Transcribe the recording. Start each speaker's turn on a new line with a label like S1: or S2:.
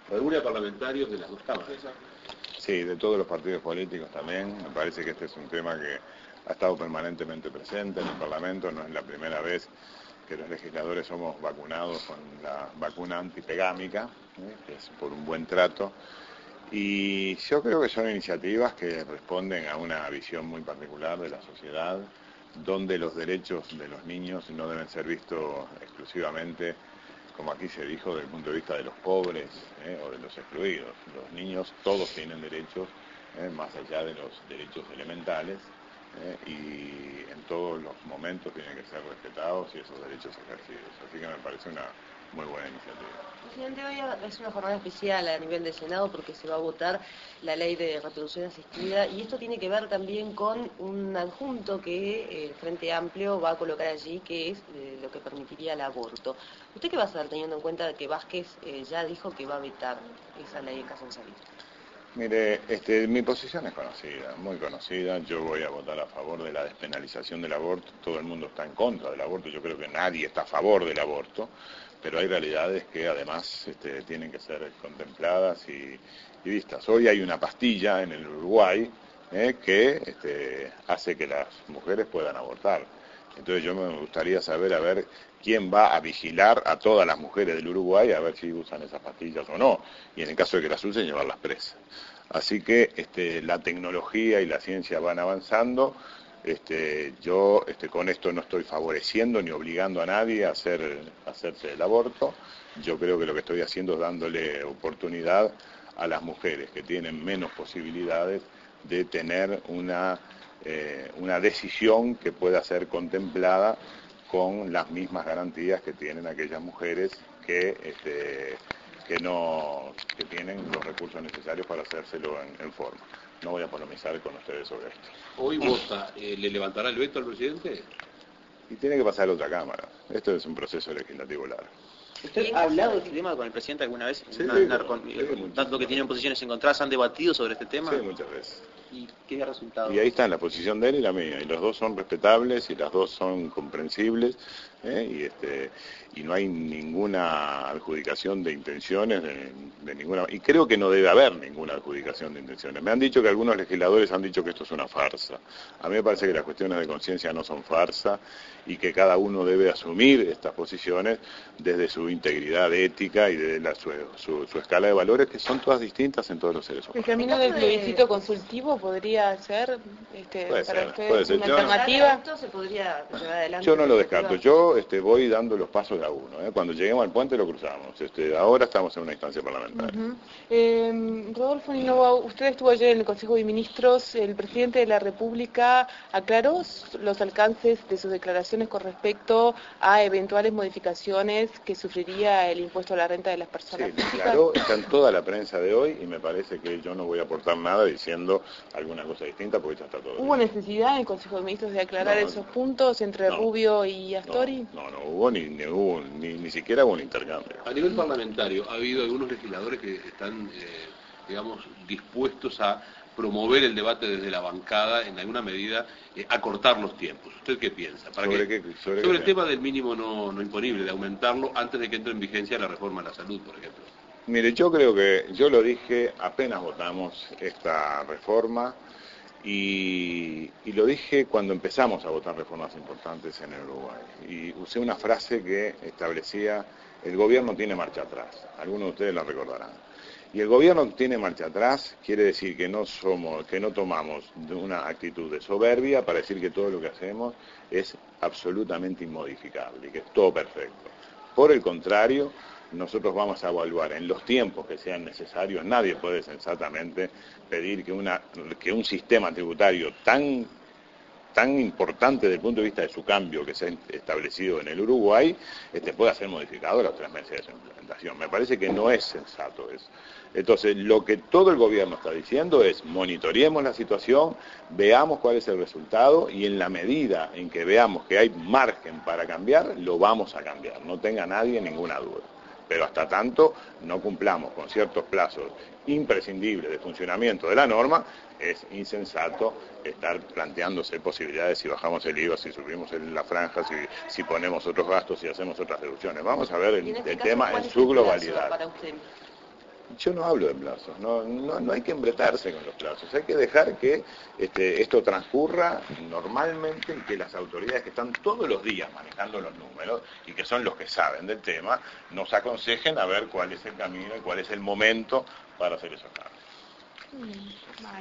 S1: Reúne a parlamentarios de las dos cámaras.
S2: Sí, de todos los partidos políticos también. Me parece que este es un tema que ha estado permanentemente presente en el Parlamento. No es la primera vez que los legisladores somos vacunados con la vacuna antipegámica, que es por un buen trato. Y yo creo que son iniciativas que responden a una visión muy particular de la sociedad, donde los derechos de los niños no deben ser vistos exclusivamente, como aquí se dijo, desde el punto de vista de los pobres o de los excluidos. Los niños todos tienen derechos, más allá de los derechos elementales, y en todos los momentos tienen que ser respetados y esos derechos ejercidos. Así que me parece una muy buena iniciativa.
S3: Presidente, hoy es una jornada especial a nivel del Senado porque se va a votar la ley de reproducción asistida y esto tiene que ver también con un adjunto que el Frente Amplio va a colocar allí, que es lo que permitiría el aborto. ¿Usted qué va a hacer teniendo en cuenta que Vázquez ya dijo que va a vetar esa ley en caso de salir?
S2: Mire, mi posición es conocida, muy conocida. Yo voy a votar a favor de la despenalización del aborto. Todo el mundo está en contra del aborto. Yo creo que nadie está a favor del aborto. Pero hay realidades que además tienen que ser contempladas y vistas. Hoy hay una pastilla en el Uruguay que hace que las mujeres puedan abortar. Entonces yo me gustaría saber, a ver, quién va a vigilar a todas las mujeres del Uruguay a ver si usan esas pastillas o no, y en el caso de que las usen, llevarlas presas. Así que la tecnología y la ciencia van avanzando. Yo con esto no estoy favoreciendo ni obligando a nadie a hacerse el aborto. Yo creo que lo que estoy haciendo es dándole oportunidad a las mujeres que tienen menos posibilidades de tener una decisión que pueda ser contemplada con las mismas garantías que tienen aquellas mujeres que tienen los recursos necesarios para hacérselo en forma. No voy a polemizar con ustedes sobre esto.
S1: Hoy vota, ¿le levantará el veto al presidente?
S2: Y tiene que pasar a la otra Cámara. Esto es un proceso legislativo largo.
S4: ¿Usted ha hablado de este tema con el presidente alguna vez?
S2: Sí,
S4: Tanto que tienen posiciones encontradas, ¿han debatido sobre este tema?
S2: Sí, muchas veces.
S4: ¿Y qué resultado?
S2: Y ahí está la posición de él y la mía, y los dos son respetables y las dos son comprensibles, y no hay ninguna adjudicación de intenciones de ninguna, y creo que no debe haber ninguna adjudicación de intenciones. Me han dicho que algunos legisladores han dicho que esto es una farsa. A mí me parece que las cuestiones de conciencia no son farsa y que cada uno debe asumir estas posiciones desde su integridad ética y desde su escala de valores, que son todas distintas en todos los seres humanos.
S5: El camino del plebiscito consultivo podría ser para ustedes una alternativa.
S3: ¿Esto se podría llevar adelante?
S2: Yo no lo descarto. Yo voy dando los pasos de a uno. Cuando lleguemos al puente lo cruzamos. Ahora estamos en una instancia parlamentaria.
S5: Rodolfo Ninova, usted estuvo ayer en el Consejo de Ministros. El presidente de la República aclaró los alcances de sus declaraciones con respecto a eventuales modificaciones que sufriría el impuesto a la renta de las personas físicas.
S2: Claro, está en toda la prensa de hoy y me parece que yo no voy a aportar nada diciendo alguna cosa distinta porque ya está todo.
S5: ¿Hubo necesidad en el Consejo de Ministros de aclarar esos puntos entre Rubio y Astori?
S2: No hubo ni siquiera hubo un intercambio.
S1: A nivel parlamentario ha habido algunos legisladores que están, dispuestos a promover el debate desde la bancada, en alguna medida, acortar los tiempos. ¿Usted qué piensa? Sobre el tema del mínimo no imponible, de aumentarlo antes de que entre en vigencia la reforma de la salud, por ejemplo.
S2: Mire, yo creo que, yo lo dije apenas votamos esta reforma y lo dije cuando empezamos a votar reformas importantes en el Uruguay. Y usé una frase que establecía, el gobierno tiene marcha atrás. Algunos de ustedes la recordarán. Y el gobierno tiene marcha atrás, quiere decir que no tomamos una actitud de soberbia para decir que todo lo que hacemos es absolutamente inmodificable y que es todo perfecto. Por el contrario, nosotros vamos a evaluar en los tiempos que sean necesarios. Nadie puede sensatamente pedir que un sistema tributario tan importante desde el punto de vista de su cambio que se ha establecido en el Uruguay, pueda ser modificado a los 3 meses de su implementación. Me parece que no es sensato eso. Entonces, lo que todo el gobierno está diciendo es monitoreemos la situación, veamos cuál es el resultado y en la medida en que veamos que hay margen para cambiar, lo vamos a cambiar. No tenga nadie ninguna duda. Pero hasta tanto no cumplamos con ciertos plazos imprescindibles de funcionamiento de la norma, es insensato estar planteándose posibilidades si bajamos el IVA, si subimos la franja, si ponemos otros gastos, si hacemos otras reducciones. Vamos a ver el tema en su globalidad. yo no hablo de plazos, no hay que embretarse con los plazos, hay que dejar que esto transcurra normalmente y que las autoridades que están todos los días manejando los números y que son los que saben del tema, nos aconsejen a ver cuál es el camino y cuál es el momento para hacer esos cambios.